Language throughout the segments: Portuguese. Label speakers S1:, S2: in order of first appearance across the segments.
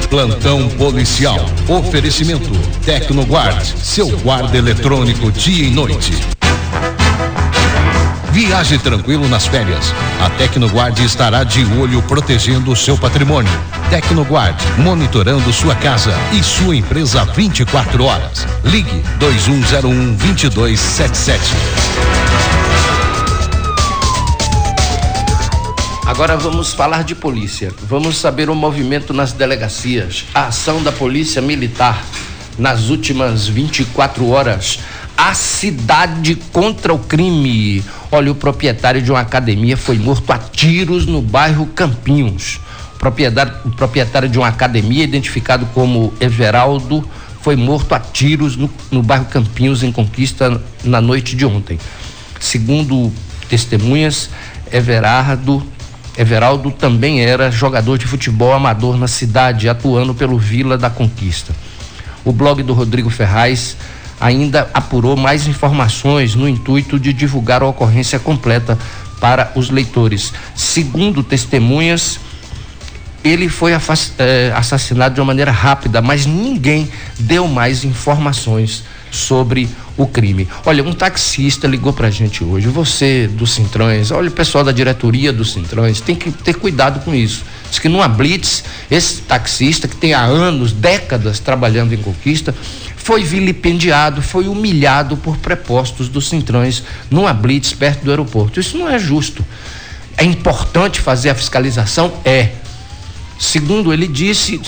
S1: Plantão policial. Oferecimento Tecnoguard, seu guarda eletrônico dia e noite. Viaje tranquilo nas férias. A Tecnoguard estará de olho protegendo o seu patrimônio. Tecnoguard, monitorando sua casa e sua empresa 24 horas. Ligue 2101-2277.
S2: Agora vamos falar de polícia. Vamos saber o movimento nas delegacias. A ação da Polícia Militar nas últimas 24 horas. A cidade contra o crime. Olha, o proprietário de uma academia foi morto a tiros no bairro Campinhos. O proprietário de uma academia, identificado como Everaldo, foi morto a tiros no bairro Campinhos, em Conquista, na noite de ontem. Segundo testemunhas, Everaldo também era jogador de futebol amador na cidade, atuando pelo Vila da Conquista. O blog do Rodrigo Ferraz ainda apurou mais informações no intuito de divulgar a ocorrência completa para os leitores. Segundo testemunhas, ele foi assassinado de uma maneira rápida, mas ninguém deu mais informações sobre o crime. Olha, um taxista ligou pra gente hoje. Você do Sintrães, olha, o pessoal da diretoria do Sintrães tem que ter cuidado com isso. Diz que numa blitz, esse taxista que tem há anos, décadas trabalhando em Conquista, foi vilipendiado, foi humilhado por prepostos do Sintrães numa blitz perto do aeroporto. Isso não é justo. É importante fazer a fiscalização? É. Segundo ele disse,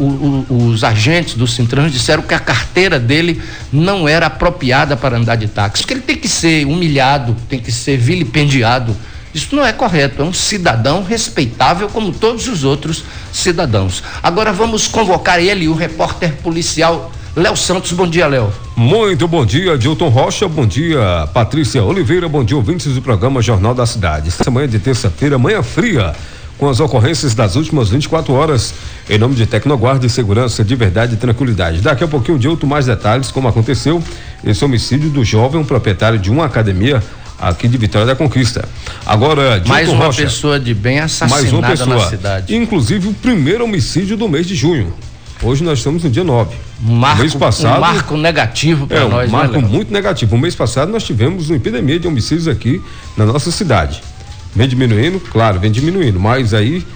S2: os agentes do Sintrãs disseram que a carteira dele não era apropriada para andar de táxi, porque ele tem que ser humilhado, tem que ser vilipendiado. Isso não é correto, é um cidadão respeitável como todos os outros cidadãos. Agora vamos convocar ele, o repórter policial Léo Santos. Bom dia, Léo.
S3: Muito bom dia, Dilton Rocha, bom dia, Patrícia Oliveira, bom dia, ouvintes do programa Jornal da Cidade. Esta manhã de terça-feira, manhã fria, com as ocorrências das últimas 24 horas, em nome de Tecnoguarda, segurança de verdade e tranquilidade. Daqui a pouquinho, Dilton, mais detalhes como aconteceu esse homicídio do jovem proprietário de uma academia aqui de Vitória da Conquista. Agora, Dilton
S2: mais uma
S3: Rocha,
S2: pessoa de bem assassinada na cidade.
S3: Inclusive o primeiro homicídio do mês de junho. Hoje nós estamos no dia 9. Mês passado,
S2: um marco negativo para nós,
S3: um marco muito negativo. O mês passado nós tivemos uma epidemia de homicídios aqui na nossa cidade. Vem diminuindo, claro, vem diminuindo, mas aí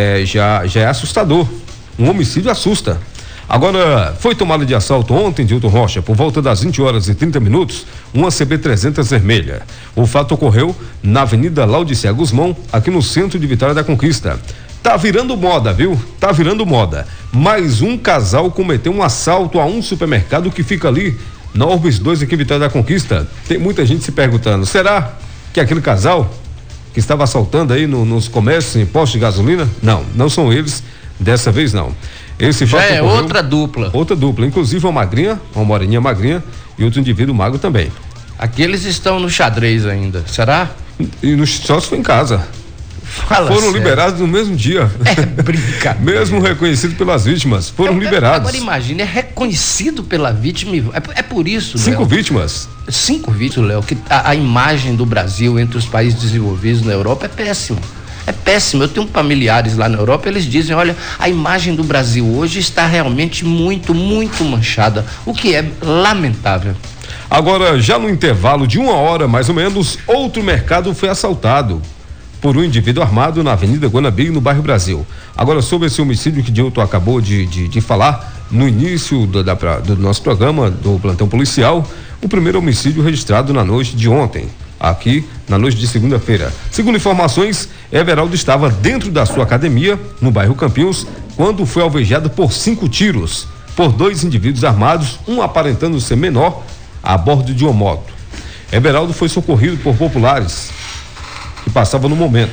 S3: já é assustador. Um homicídio assusta. Agora, foi tomada de assalto ontem, Dilton Rocha, por volta das 20h30, uma CB300 vermelha. O fato ocorreu na Avenida Laudicea Guzmão, aqui no centro de Vitória da Conquista. Tá virando moda, viu? Tá virando moda. Mais um casal cometeu um assalto a um supermercado que fica ali na Orbis 2, aqui em Vitória da Conquista. Tem muita gente se perguntando, será que aquele casal que estava assaltando aí nos comércios, em postos de gasolina? Não são eles, dessa vez não. Esse
S2: já é outra dupla.
S3: Outra dupla, inclusive uma moreninha magrinha e outro indivíduo magro também.
S2: Aqueles estão no xadrez ainda, será?
S3: E só se foi em casa.
S2: Foram
S3: sério. Liberados no mesmo dia.
S2: É brincadeira.
S3: Mesmo reconhecido pelas vítimas, foram liberados.
S2: Agora imagine, é reconhecido pela vítima, é por isso,
S3: 5 vítimas.
S2: 5 vítimas, Léo, que a imagem do Brasil entre os países desenvolvidos na Europa é péssima. É péssimo. Eu tenho familiares lá na Europa, eles dizem, olha, a imagem do Brasil hoje está realmente muito, muito manchada, o que é lamentável.
S3: Agora, já no intervalo de 1 hora, mais ou menos, outro mercado foi assaltado por um indivíduo armado na Avenida Guanabara, no bairro Brasil. Agora, sobre esse homicídio que Dilton acabou de falar no início do nosso programa, do plantão policial, o primeiro homicídio registrado na noite de ontem, aqui na noite de segunda-feira. Segundo informações, Everaldo estava dentro da sua academia, no bairro Campinhos, quando foi alvejado por 5 tiros, por 2 indivíduos armados, um aparentando ser menor, a bordo de uma moto. Everaldo foi socorrido por populares que passavam no momento.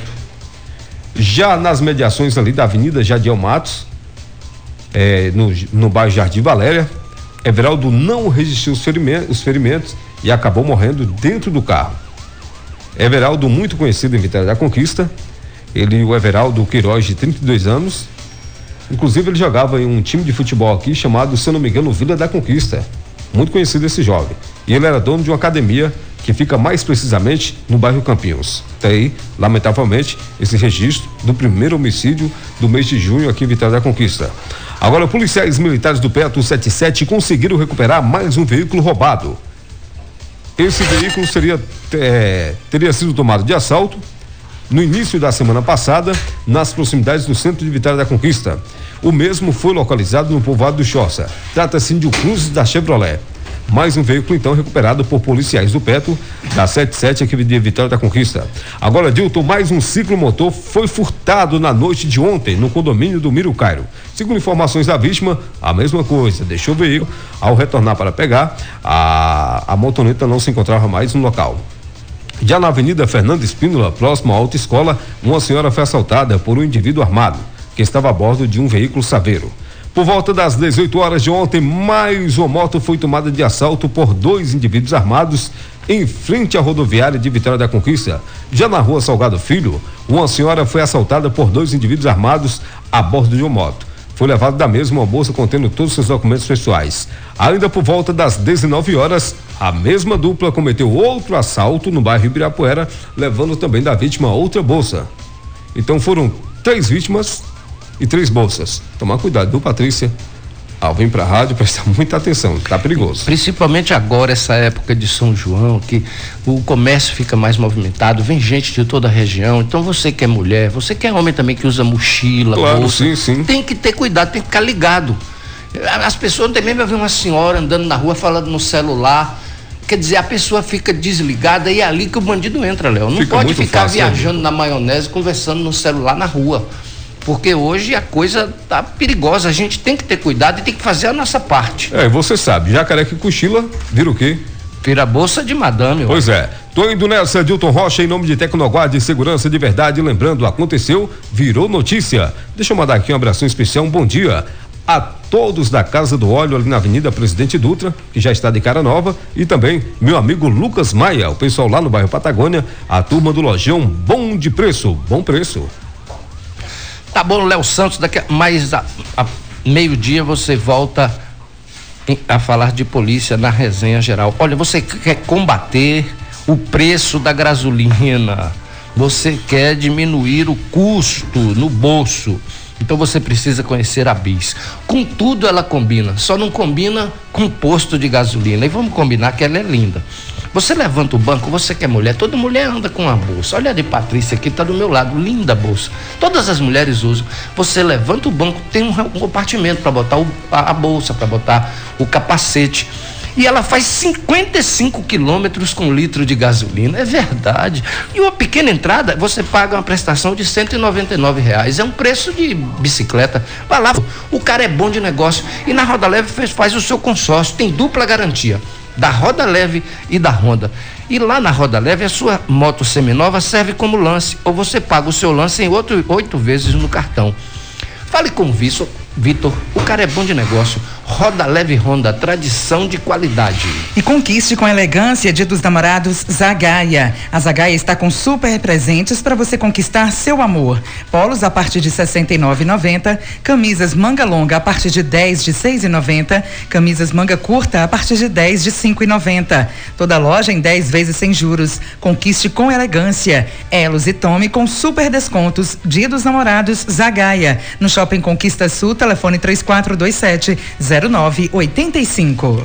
S3: Já nas mediações ali da Avenida Jadiel Matos, no bairro Jardim Valéria, Everaldo não resistiu os ferimentos e acabou morrendo dentro do carro. Everaldo, muito conhecido em Vitória da Conquista, o Everaldo Queiroz, de 32 anos, inclusive ele jogava em um time de futebol aqui chamado, se eu não me engano, Vila da Conquista. Muito conhecido esse jovem. E ele era dono de uma academia que fica mais precisamente no bairro Campinhos. Tá aí, lamentavelmente, esse registro do primeiro homicídio do mês de junho aqui em Vitória da Conquista. Agora, policiais militares do PETO 77 conseguiram recuperar mais um veículo roubado. Esse veículo teria sido tomado de assalto no início da semana passada, nas proximidades do centro de Vitória da Conquista. O mesmo foi localizado no povoado do Choça. Trata-se de um Cruze da Chevrolet. Mais um veículo, então, recuperado por policiais do PETO, da 77 aqui de Vitória da Conquista. Agora, Dilton, mais um ciclomotor foi furtado na noite de ontem, no condomínio do Miro Cairo. Segundo informações da vítima, a mesma coisa, deixou o veículo. Ao retornar para pegar, a motoneta não se encontrava mais no local. Já na Avenida Fernando Espínola, próximo à autoescola, uma senhora foi assaltada por um indivíduo armado, que estava a bordo de um veículo Saveiro. Por volta das 18 horas de ontem, mais uma moto foi tomada de assalto por 2 indivíduos armados em frente à rodoviária de Vitória da Conquista. Já na rua Salgado Filho, uma senhora foi assaltada por 2 indivíduos armados a bordo de uma moto. Foi levado da mesma uma bolsa contendo todos os seus documentos pessoais. Ainda por volta das 19 horas, a mesma dupla cometeu outro assalto no bairro Ibirapuera, levando também da vítima outra bolsa. Então foram 3 vítimas e 3 bolsas. Tomar cuidado, viu, Patrícia? Ao vir pra rádio, prestar muita atenção, tá perigoso.
S2: Principalmente agora, essa época de São João, que o comércio fica mais movimentado, vem gente de toda a região. Então você que é mulher, você que é homem também que usa mochila,
S3: claro,
S2: bolsa,
S3: sim.
S2: Tem que ter cuidado, tem que ficar ligado. As pessoas também vai ver uma senhora andando na rua falando no celular. Quer dizer, a pessoa fica desligada e é ali que o bandido entra, Léo. Não pode ficar fácil, viajando na maionese, conversando no celular na rua. Porque hoje a coisa tá perigosa, a gente tem que ter cuidado e tem que fazer a nossa parte.
S3: Você sabe, jacaré que cochila, vira o quê?
S2: Vira bolsa de madame.
S3: Pois é. Tô indo nessa, Dilton Rocha, em nome de Tecnoguard e Segurança de Verdade. Lembrando, aconteceu, virou notícia. Deixa eu mandar aqui um abração especial, um bom dia a todos da Casa do Óleo, ali na Avenida Presidente Dutra, que já está de cara nova, e também meu amigo Lucas Maia, o pessoal lá no bairro Patagônia, a turma do Lojão, bom preço.
S2: Tá bom, Léo Santos, daqui a meio-dia você volta a falar de polícia na resenha geral. Olha, você quer combater o preço da gasolina, você quer diminuir o custo no bolso, então você precisa conhecer a BIS. Com tudo ela combina, só não combina com posto de gasolina. E vamos combinar que ela é linda. Você levanta o banco, você que é mulher, toda mulher anda com uma bolsa. Olha a de Patrícia aqui, tá do meu lado, linda bolsa. Todas as mulheres usam. Você levanta o banco, tem um compartimento para botar a bolsa, para botar o capacete. E ela faz 55 quilômetros com 1 litro de gasolina, é verdade. E uma pequena entrada, você paga uma prestação de R$199. É um preço de bicicleta. Vai lá, o cara é bom de negócio. E na Roda Leve faz o seu consórcio, tem dupla garantia. Da Roda Leve e da Honda. E lá na Roda Leve, a sua moto seminova serve como lance, ou você paga o seu lance em 8 vezes no cartão. Fale com o Vitor, o cara é bom de negócio. Roda Leve Honda, tradição de qualidade.
S4: E conquiste com elegância Dia dos Namorados Zagaia. A Zagaia está com super presentes para você conquistar seu amor. Polos a partir de R$ 69,90, camisas manga longa a partir de 10 de R$ 6,90, camisas manga curta a partir de 10 de R$ 5,90. Toda loja em 10 vezes sem juros. Conquiste com elegância. Elos e tome com super descontos. Dia dos Namorados Zagaia. No Shopping Conquista Sul, telefone 3427-0985.